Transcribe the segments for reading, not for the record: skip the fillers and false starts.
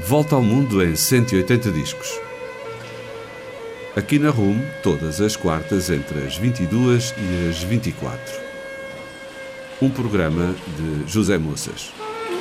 Volta ao mundo em 180 discos. Aqui na RUM, todas as quartas entre as 22 e as 24. Um programa de José Moças.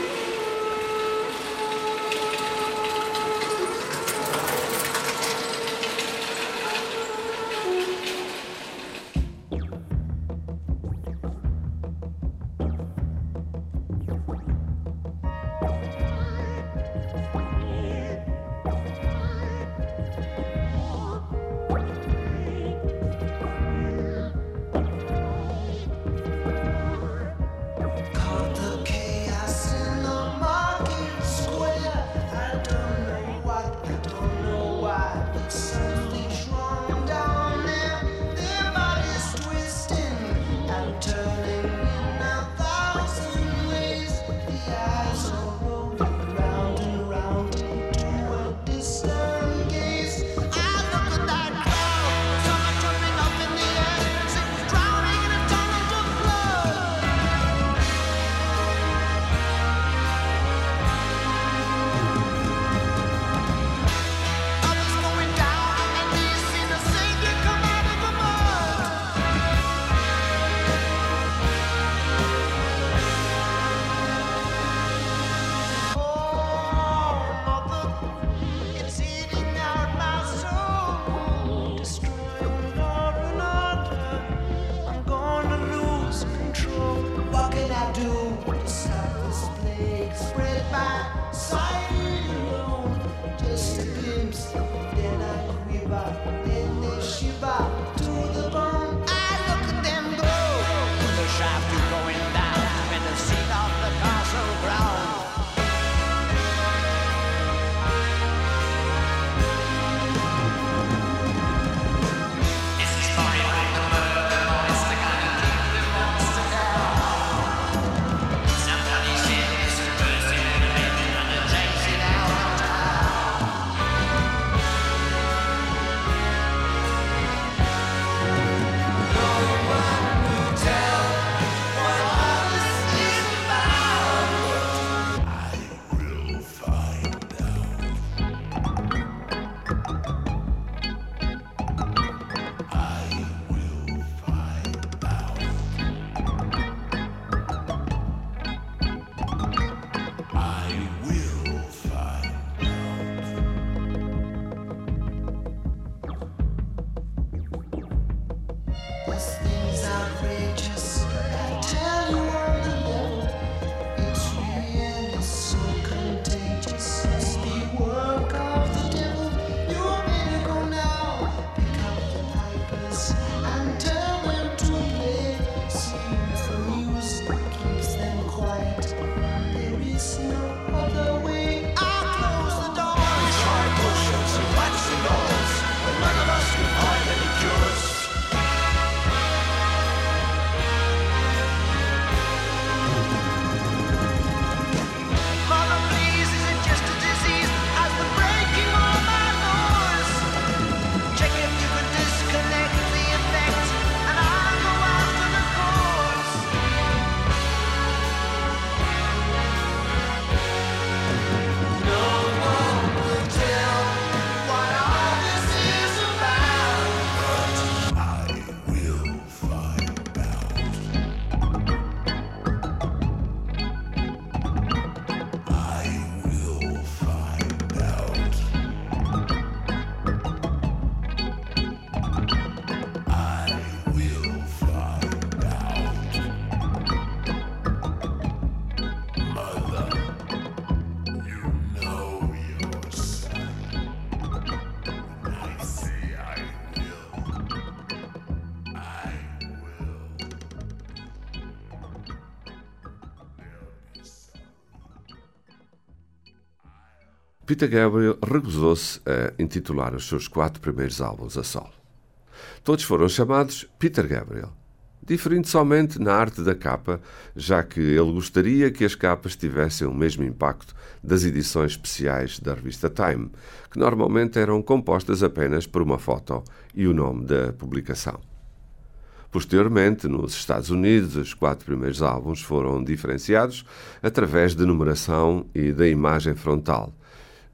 Peter Gabriel recusou-se a intitular os seus 4 primeiros álbuns a solo. Todos foram chamados Peter Gabriel, diferindo somente na arte da capa, já que ele gostaria que as capas tivessem o mesmo impacto das edições especiais da revista Time, que normalmente eram compostas apenas por uma foto e o nome da publicação. Posteriormente, nos Estados Unidos, os 4 primeiros álbuns foram diferenciados através de numeração e da imagem frontal,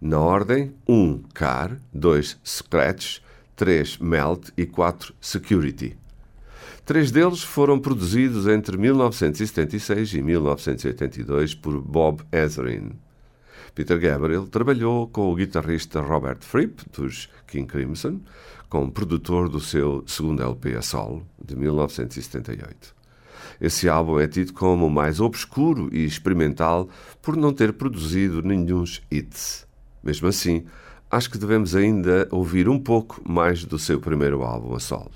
Na ordem: 1 Car, 2 Scratch, 3 Melt e 4 Security. 3 deles foram produzidos entre 1976 e 1982 por Bob Ezrin. Peter Gabriel trabalhou com o guitarrista Robert Fripp, dos King Crimson, como produtor do seu segundo LP a solo, de 1978. Esse álbum é tido como o mais obscuro e experimental por não ter produzido nenhum hits. Mesmo assim, acho que devemos ainda ouvir um pouco mais do seu primeiro álbum a solo.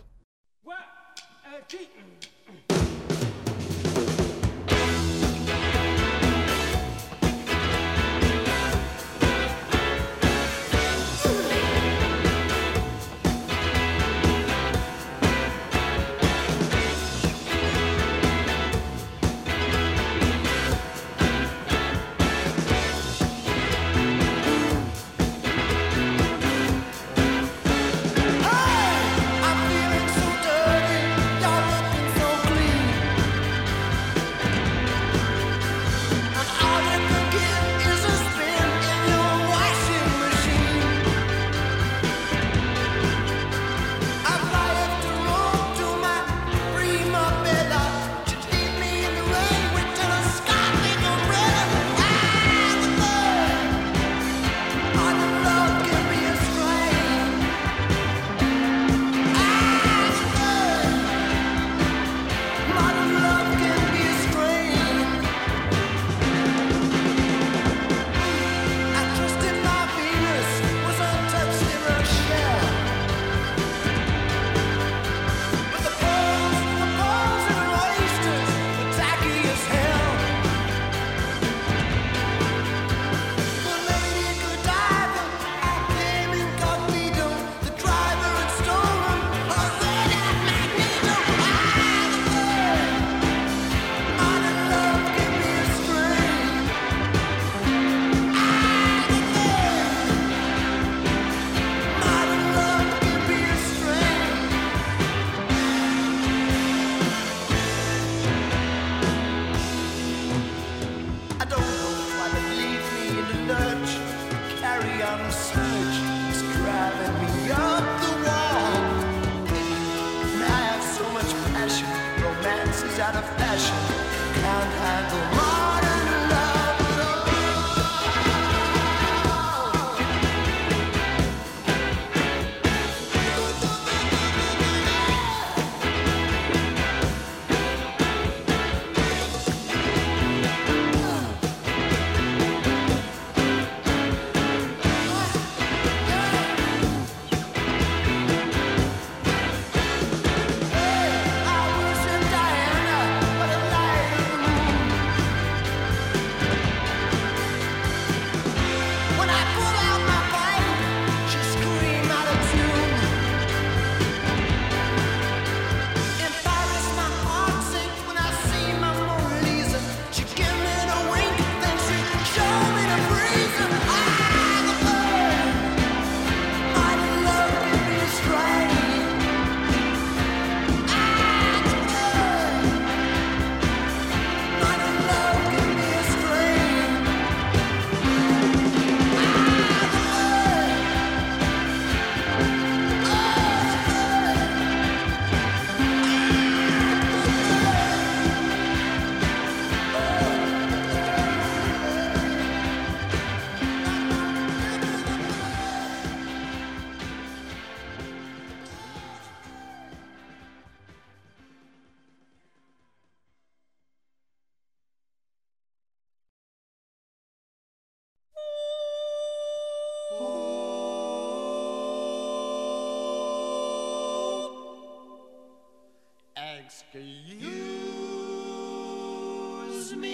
Excuse me,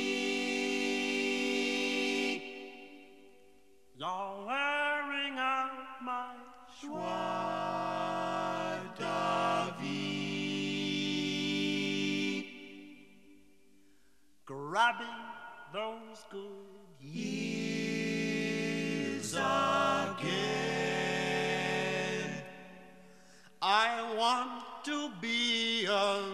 you're wearing out my joie de vivre, grabbing those good years again. I want to be alone.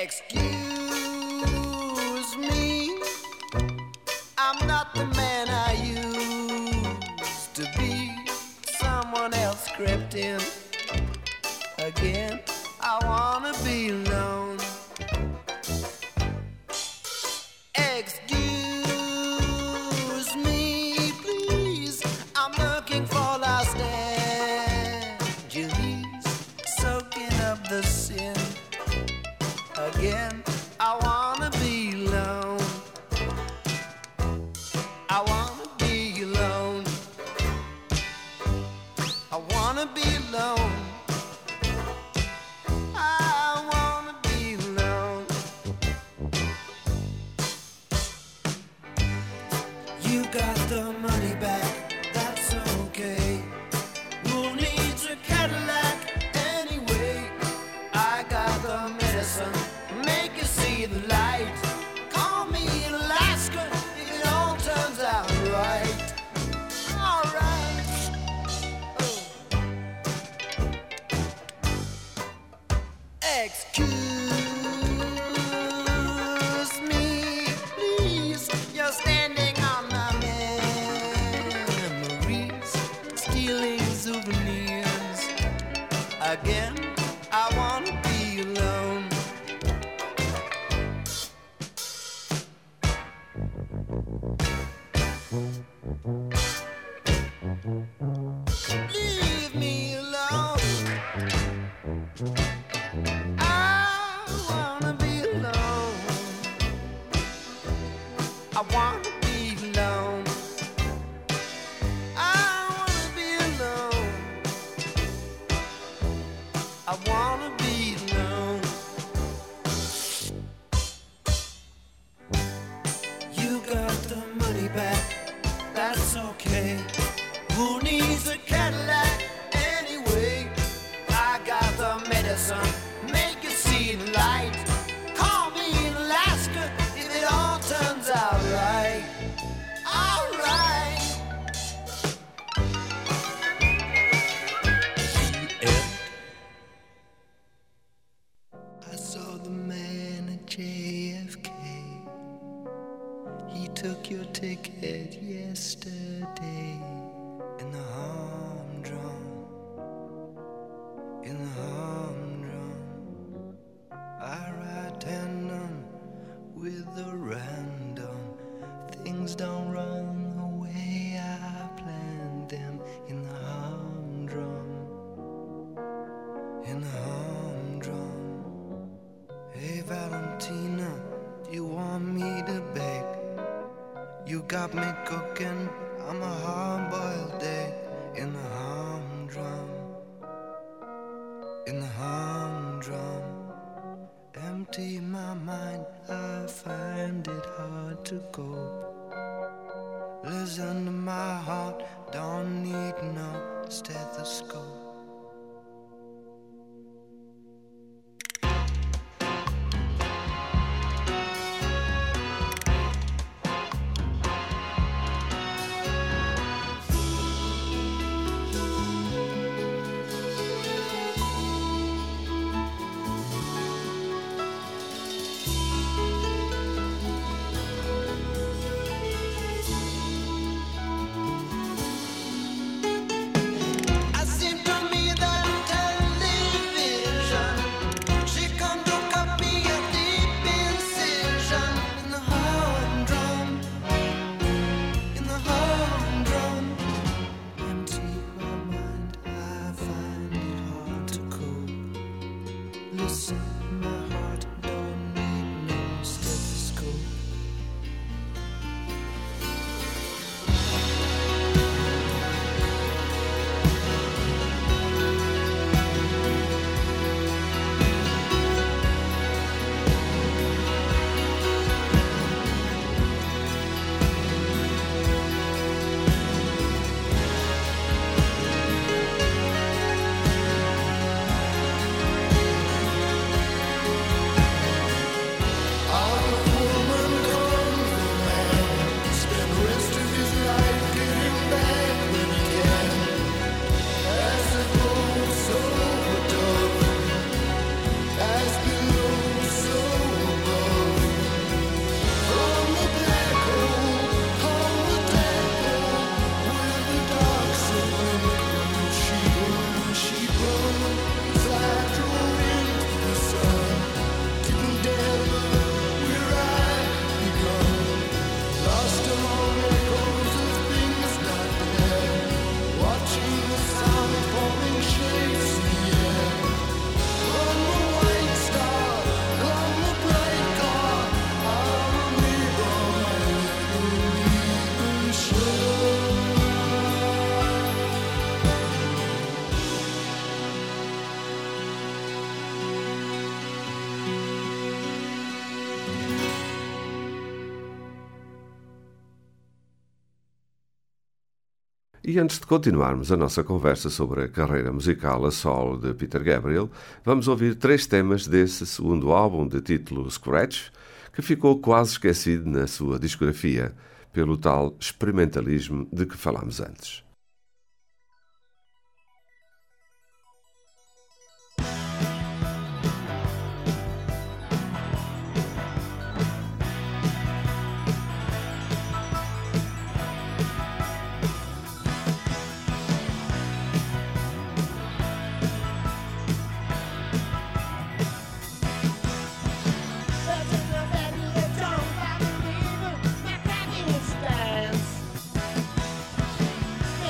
Excuse me, I'm not the man I used to be. Someone else crept in again. I wanna be alone. Excuse me, please. I'm looking for Los Angeles, soaking up the sin again. I wanna be alone. I wanna be alone. I wanna be alone. I wanna be alone. You got the money back, that's okay. Who needs a Cadillac anyway? I got the medicine, make you see the light. Call me in Alaska if it all turns out right. Alright. Excuse me, please. You're standing on my memories, stealing souvenirs. Again, I wanna be alone. Leave me alone. I wanna be alone. I wanna be alone. I wanna be alone. I wanna be alone. You got the money back, that's okay. Who needs a Cadillac anyway? I got the medicine, make you see the light. Call me in Alaska if it all turns out right. Alright. I saw the man at JFK. He took your ticket yesterday. In the humdrum, in the humdrum, I ride tandem with the random. Things don't run the way I planned them. In the humdrum, in the humdrum. Hey Valentina, do you want me to bake? You got me cooking, I'm a hard-boiled egg. In the humdrum, in the humdrum. Empty my mind, I find it hard to cope. Listen to my heart, don't need no stethoscope. E antes de continuarmos a nossa conversa sobre a carreira musical a solo de Peter Gabriel, vamos ouvir 3 temas desse segundo álbum de título Scratch, que ficou quase esquecido na sua discografia, pelo tal experimentalismo de que falámos antes. Yeah.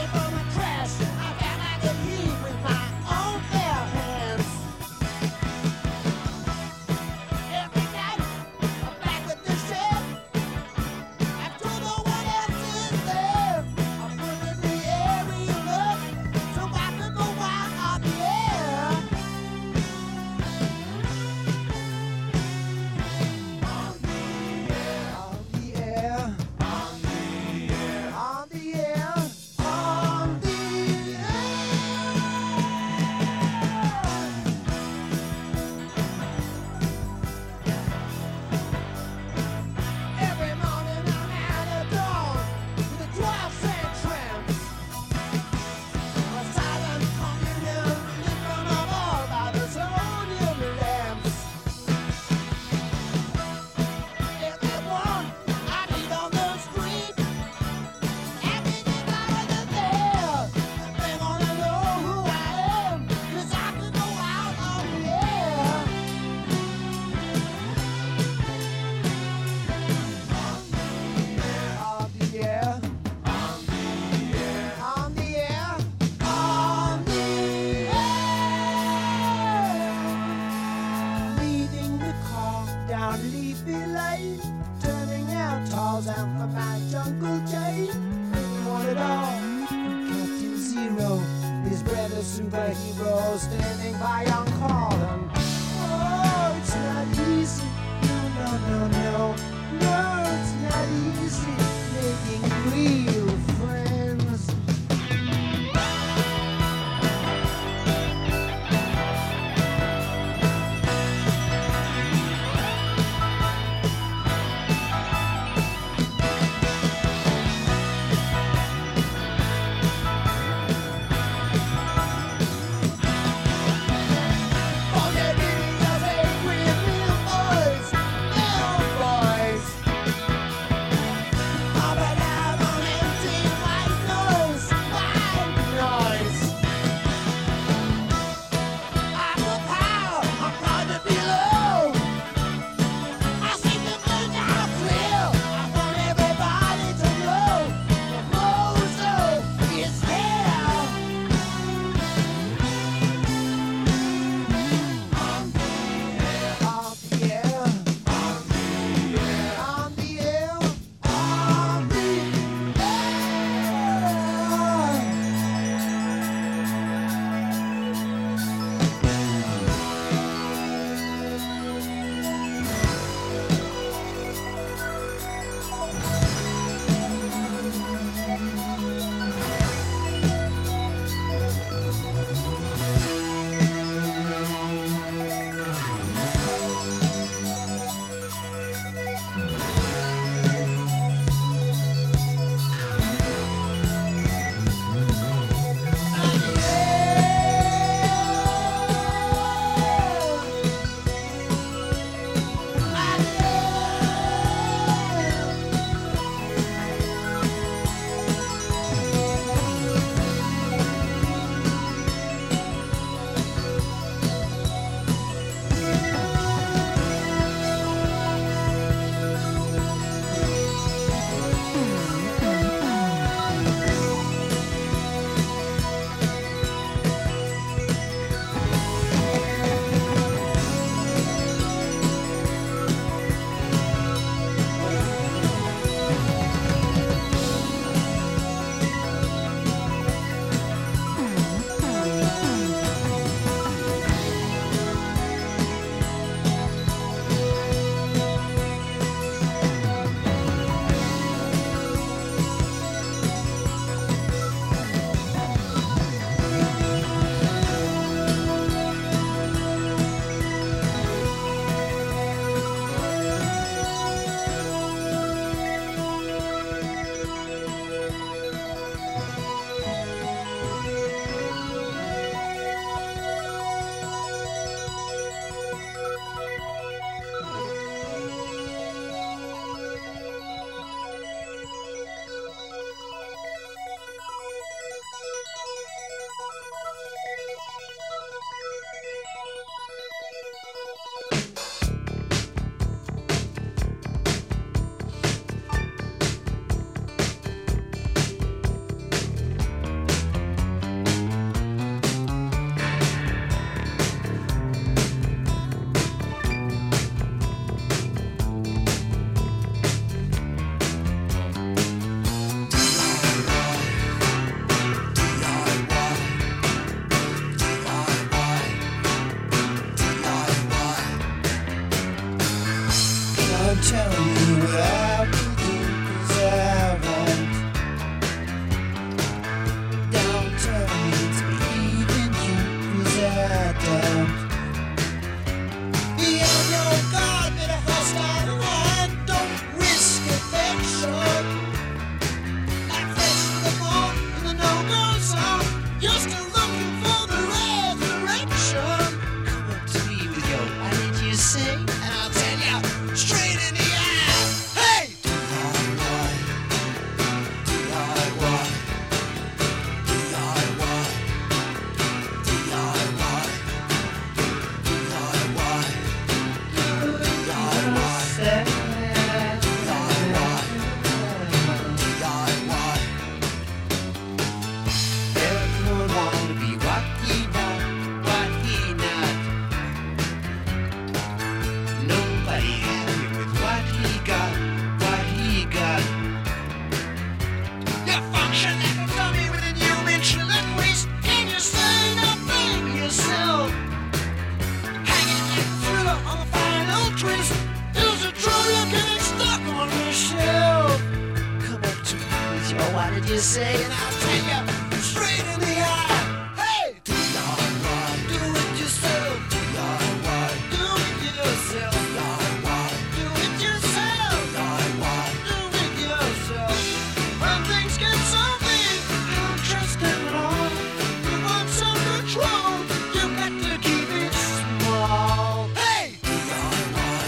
you say, and I'll tell you straight in the eye. Hey, DIY, do it yourself. DIY, do it yourself. DIY, do it yourself. DIY, do it yourself. When things get so big, don't trust them at all. You want some control, you got to keep it small. Hey, DIY,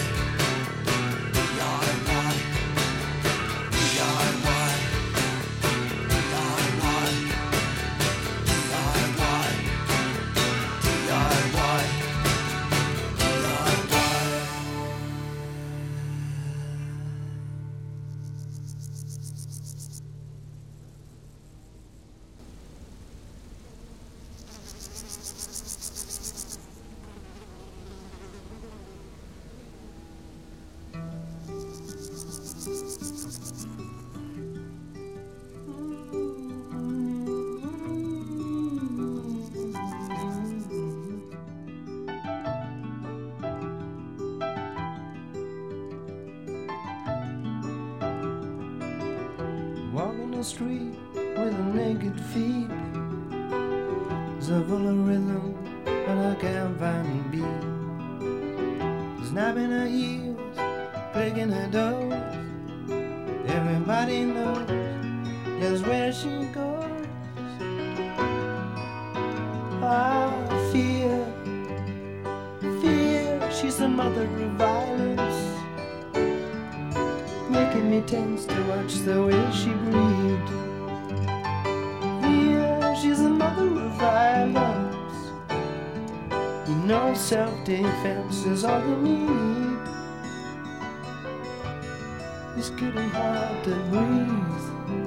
DIY, DIY, DIY, DIY, DIY, DIY. Walking the street with a naked feet, so full of rhythm, but I can't find the beat. Snapping her heels, clicking her toes. Everybody knows just where she goes. Ah, fear, fear, she's the mother of violence, making me tense to watch the way she breathed. Yeah, she's the mother of violence. You know self-defense is all you need. It's getting hard to breathe.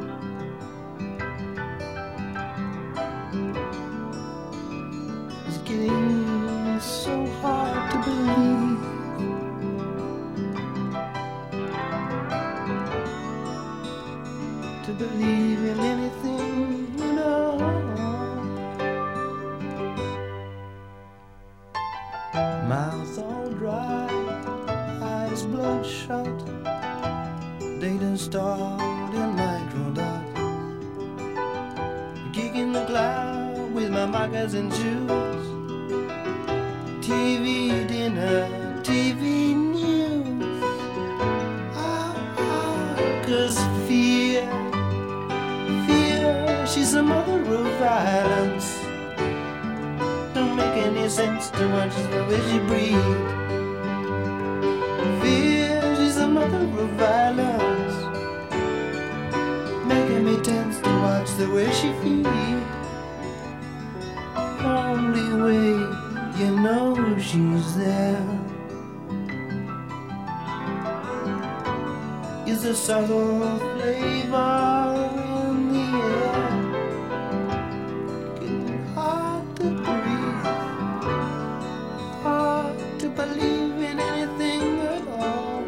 It's getting so hard to believe. To believe in anything, you know. Mouth all dry, eyes bloodshot, data starred in microdot. Gig in the cloud with my markers and shoes. TV dinner, TV news. Cause fear, she's the mother of violence. Don't make any sense to watch the way she breathes. Fear, she's the mother of violence, making me tense to watch the way she feels. Only way you know she's there is a subtle flavor in the air. Getting hard to breathe, hard to believe in anything at all.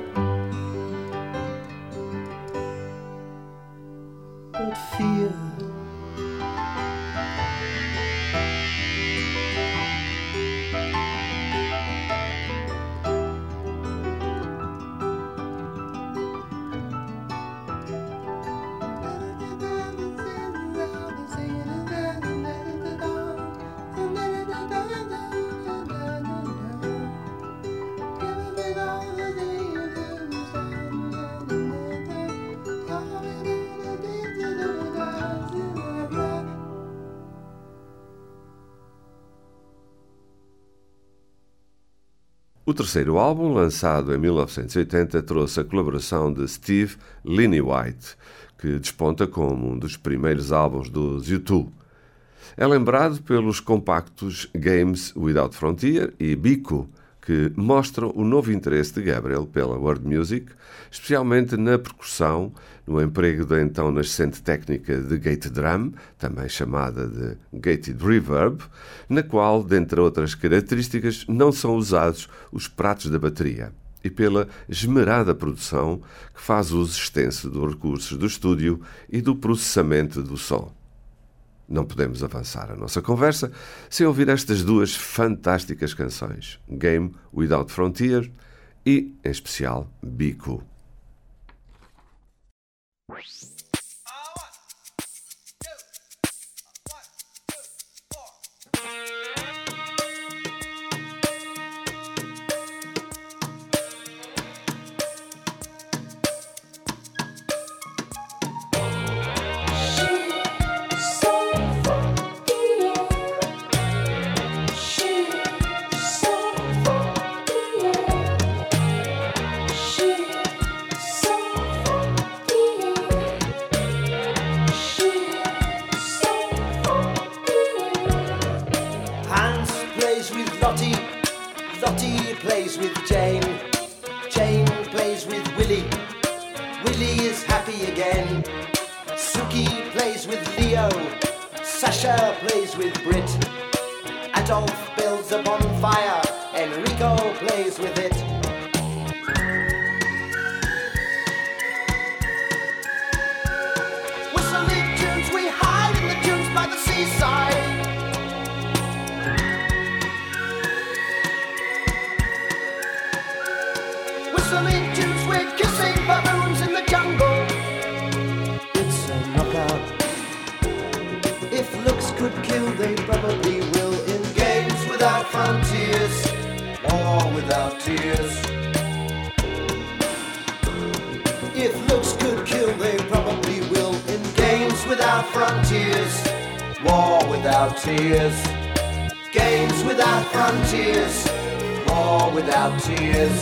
But fear, O terceiro álbum, lançado em 1980, trouxe a colaboração de Steve Lillywhite, que desponta como um dos primeiros álbuns dos U2. É lembrado pelos compactos Games Without Frontier e Biku, que mostram o novo interesse de Gabriel pela world music, especialmente na percussão, no emprego da então nascente técnica de gate drum, também chamada de gated reverb, na qual, dentre outras características, não são usados os pratos da bateria, e pela esmerada produção que faz uso extenso dos recursos do estúdio e do processamento do som. Não podemos avançar a nossa conversa sem ouvir estas duas fantásticas canções, Game Without Frontier e, em especial, Biku. Romeo, Sasha plays with Brit, Adolf builds a bonfire, Enrico plays with it. Whistling tunes, we hide in the dunes by the seaside. Whistling tunes, we're kissing baboons in the jungle. It's a knockout. If looks could kill, they probably will. In games without frontiers, war without tears. If looks could kill, they probably will. In games without frontiers, war without tears. Games without frontiers, war without tears.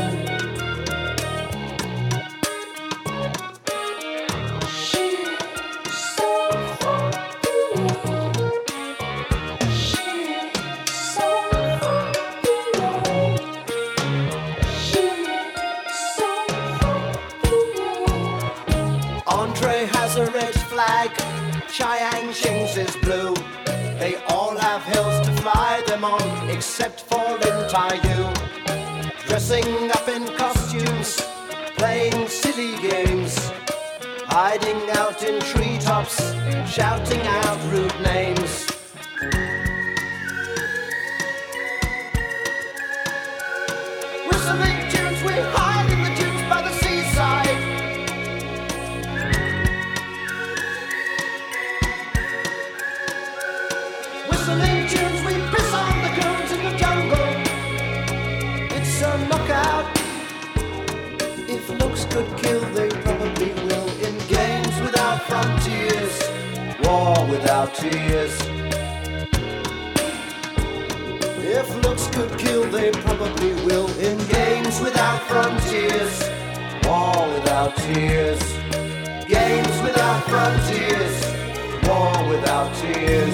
Andre has a red flag, Chiang Shing's is blue. They all have hills to fly them on, except for Lin Tai-yu. Dressing up in costumes, playing silly games, hiding out in treetops, shouting out rude names. Whistling tunes, we hide in the dunes by the seaside. Whistling tunes, we piss on the goons in the jungle. It's a knockout. If looks could kill, they probably will. In games without frontiers, war without tears. If looks could kill, they probably will. In games without frontiers, war without tears. Games without frontiers, war without tears.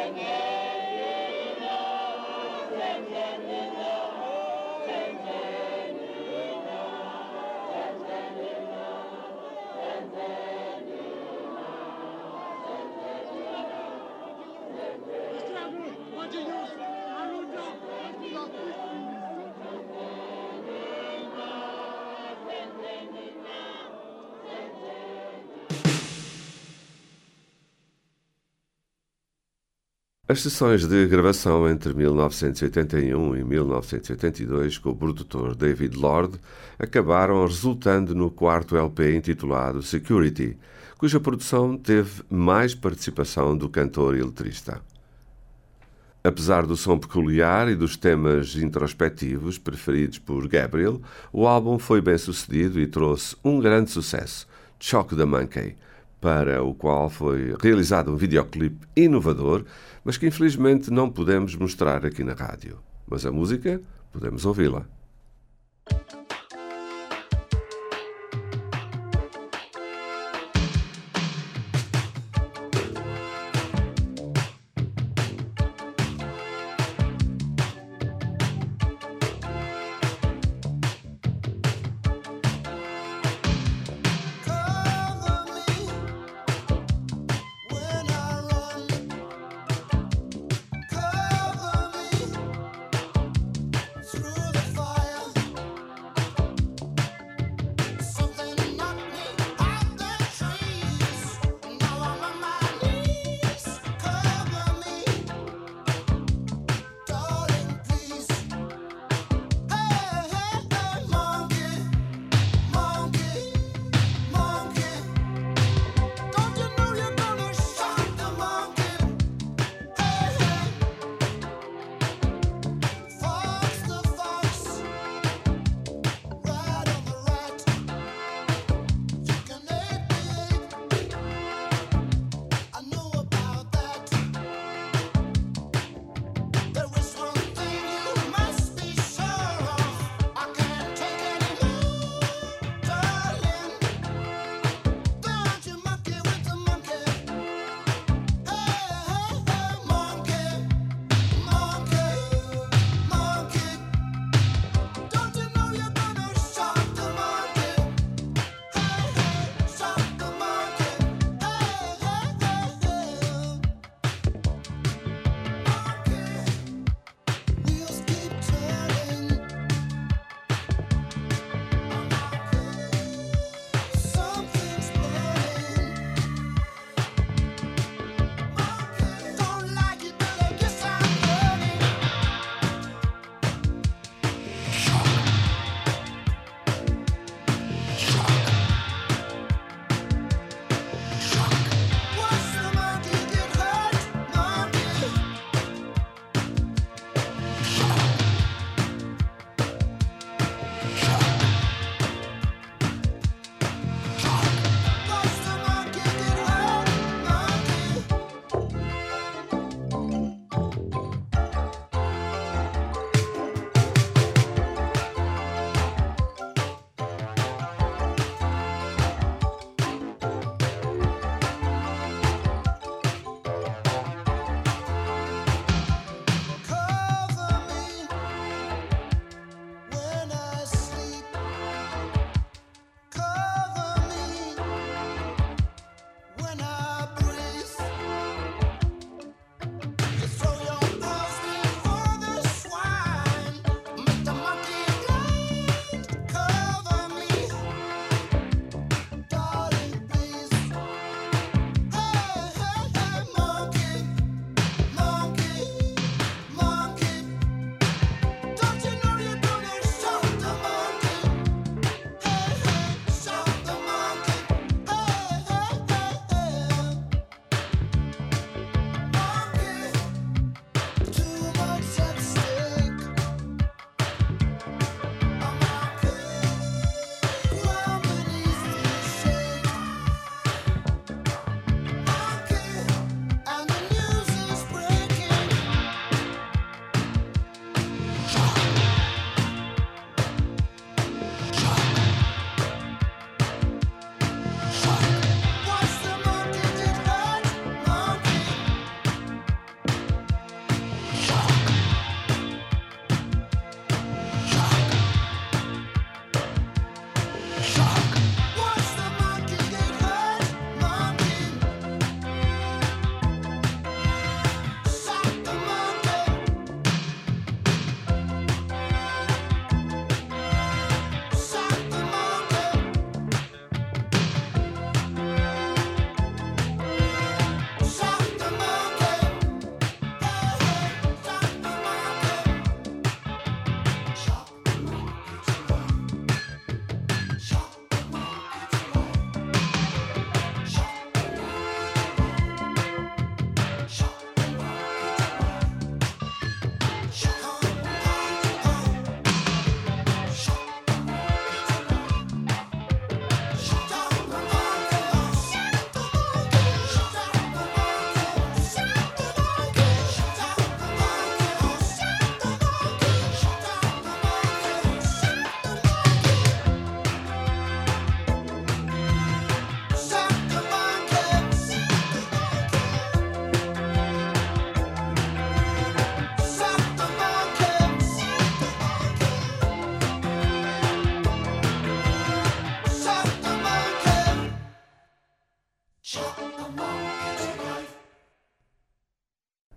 As sessões de gravação entre 1981 e 1982 com o produtor David Lord acabaram resultando no quarto LP intitulado Security, cuja produção teve mais participação do cantor e letrista. Apesar do som peculiar e dos temas introspectivos preferidos por Gabriel, o álbum foi bem sucedido e trouxe um grande sucesso, Choke the Monkey, para o qual foi realizado um videoclipe inovador, mas que infelizmente não podemos mostrar aqui na rádio. Mas a música, podemos ouvi-la. Through the fire.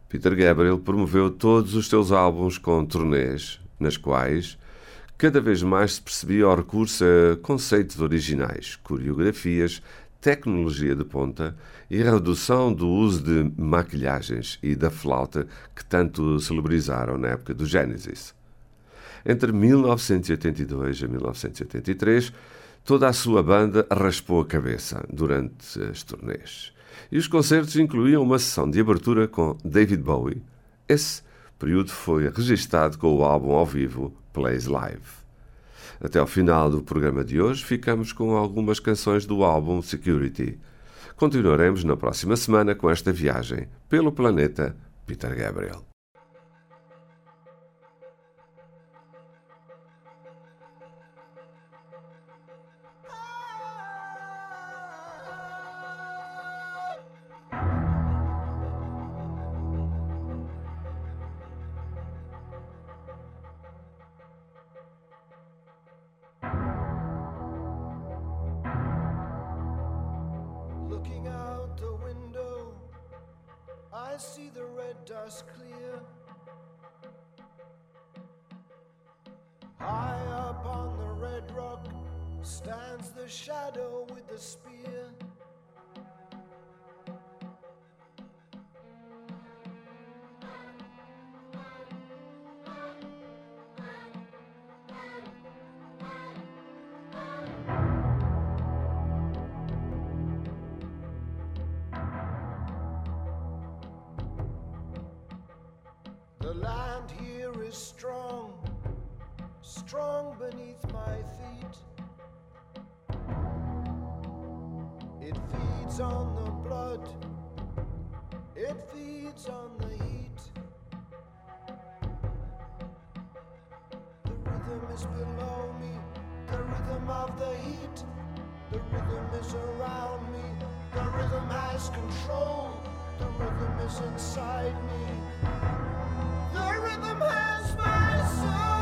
Peter Gabriel promoveu todos os seus álbuns com turnês, nas quais cada vez mais se percebia o recurso a conceitos originais, coreografias, tecnologia de ponta e redução do uso de maquilhagens e da flauta que tanto celebrizaram na época do Genesis. Entre 1982 e 1983, toda a sua banda raspou a cabeça durante as turnês. E os concertos incluíam uma sessão de abertura com David Bowie. Esse período foi registado com o álbum ao vivo Plays Live. Até ao final do programa de hoje, ficamos com algumas canções do álbum Security. Continuaremos na próxima semana com esta viagem pelo planeta Peter Gabriel. Looking out the window, I see the red dust clear. High up on the red rock stands the shadow with the spear. The land here is strong, strong beneath my feet. It feeds on the blood, it feeds on the heat. The rhythm is below me, the rhythm of the heat. The rhythm is around me, the rhythm has control. The rhythm is inside me. The rhythm has my soul.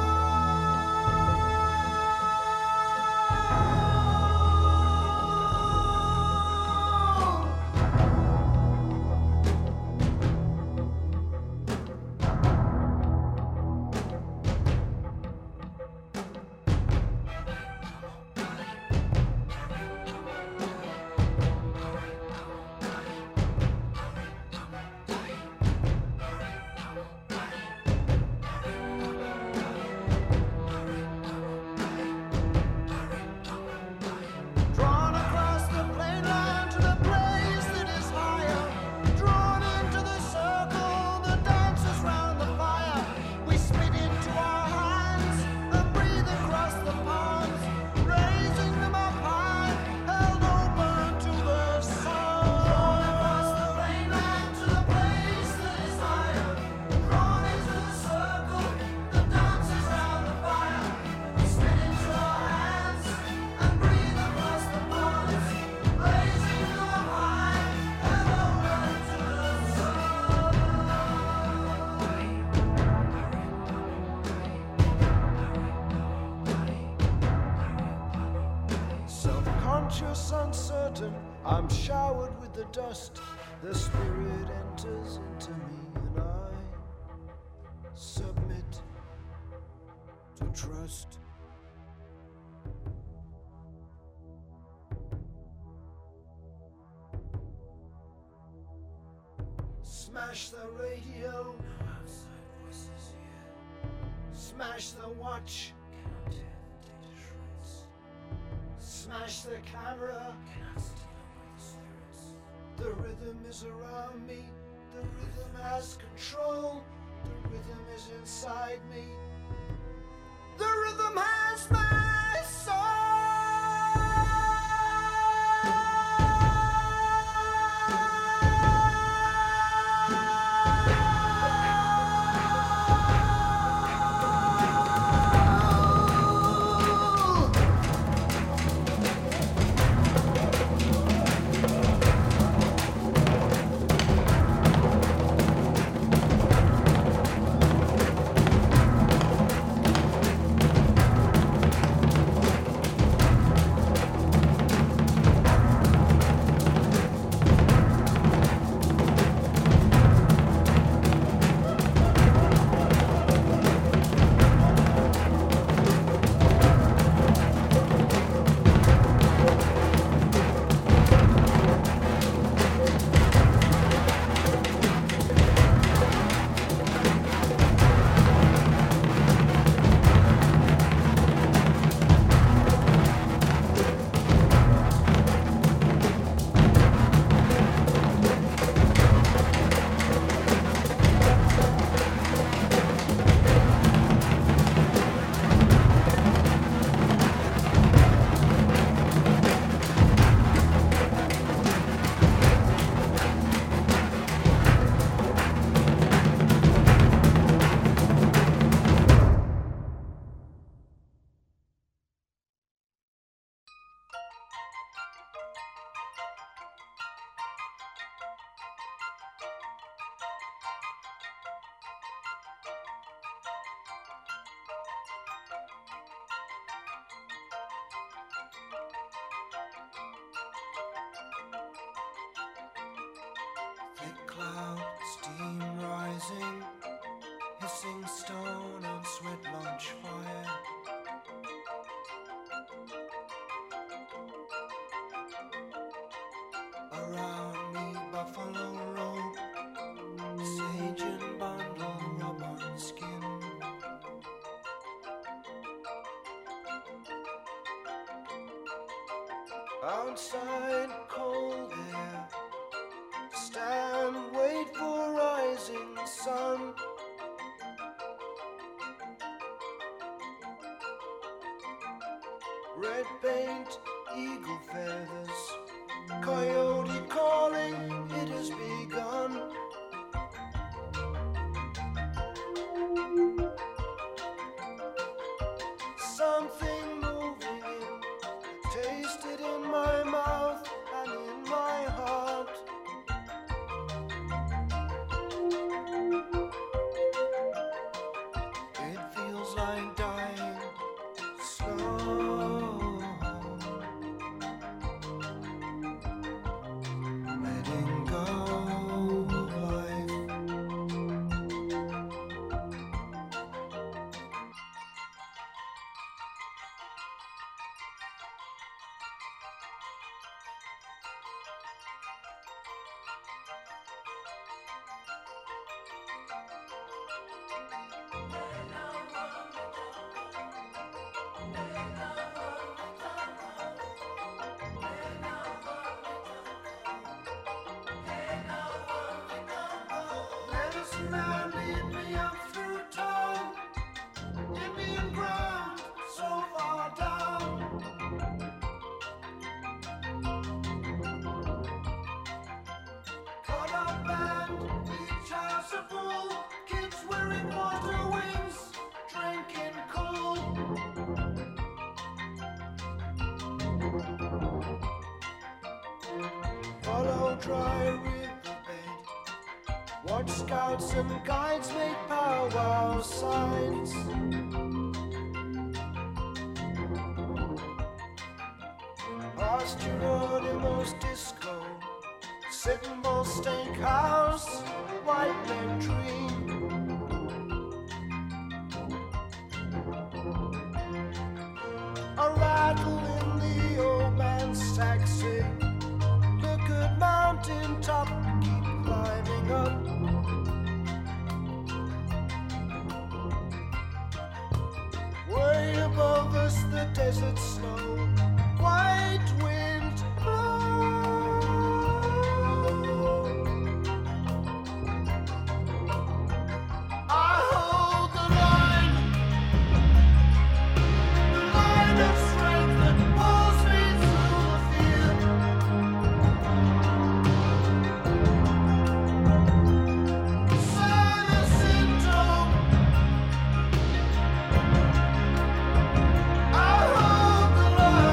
Self-conscious, uncertain, I'm showered with the dust. The spirit enters into me and I submit to trust. Smash the radio, no outside voices here. Smash the watch, cannot tear the data shreds. Smash the camera, cannot steal away the spirits. The rhythm is around me, the rhythm has control. The rhythm is inside me. The rhythm has my soul. cloud, steam rising, hissing stone and sweat launch fire. Around me buffalo robe, sage and bundle rub on skin. Outside cold air, stand, wait for rising sun. Red paint, eagle feathers, coyote calling, it has begun. Something moving in, taste it in my mouth and in my heart. It feels like dying slow, letting go of life. Medicine man, lead me up through town, Indian ground, so far down. Caught up band, each house a bull, kids wearing water wings, drinking cool. Follow dry riverbed, watch scouts and guides make powwow signs. Past Geronimo's disco, sitting bull steakhouse, white men dream. A rattle in the old man's taxi. Look at mountain top, keep climbing up. Way above us the desert snow, white wind blow. I hold the line of strength that pulls me through the field. Silence syndrome. I hold the line.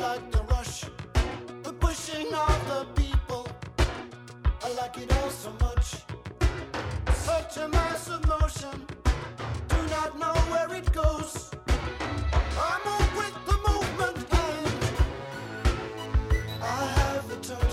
like the rush, the pushing of the people. I like it all so much. Such a massive motion, do not know where it goes. I move with the movement and I have the touch.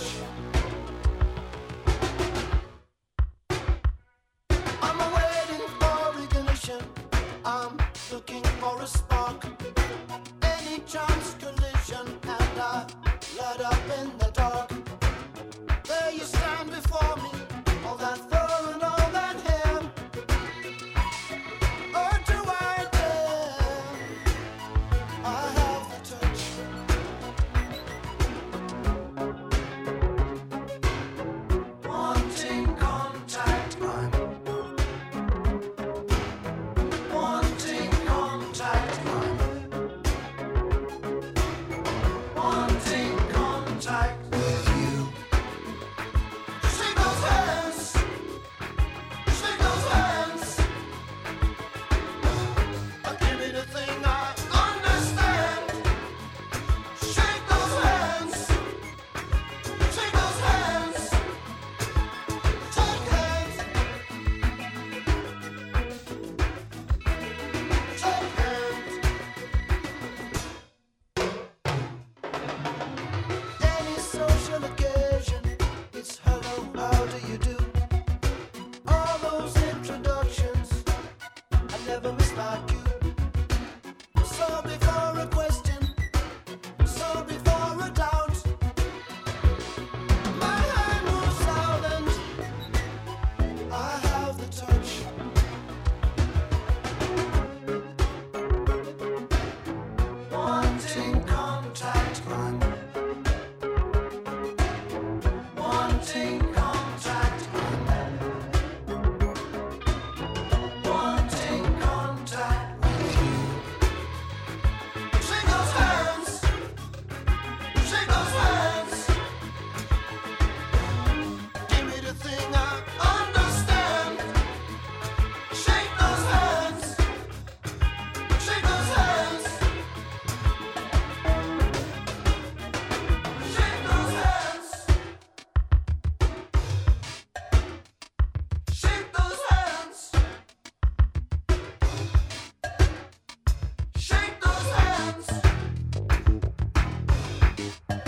I'm waiting for ignition, I'm looking for a spark. Any chance collision and I light up in the dark. There you stand before me, all that fur and all that hair. Or do I dare? I have the touch. Wanting contact, I'm wanting contact, I'm wanting contact with you. Shake those hands, shake those hands. Give me the thing I understand. Shake those hands, shake those hands, shake hands, shake hands. Any social occasion, it's hello, how do you do? All those introductions, I never miss like you. So before a question, so before a doubt, my hand moves out and I have the touch. Wanting contact, I'm wanting contact, I'm wanting contact with you. Shake those hands, shake those hands. Give me the thing I understand. Shake those hands, shake those hands. Shake those hands. Shake those hands. Shake those hands.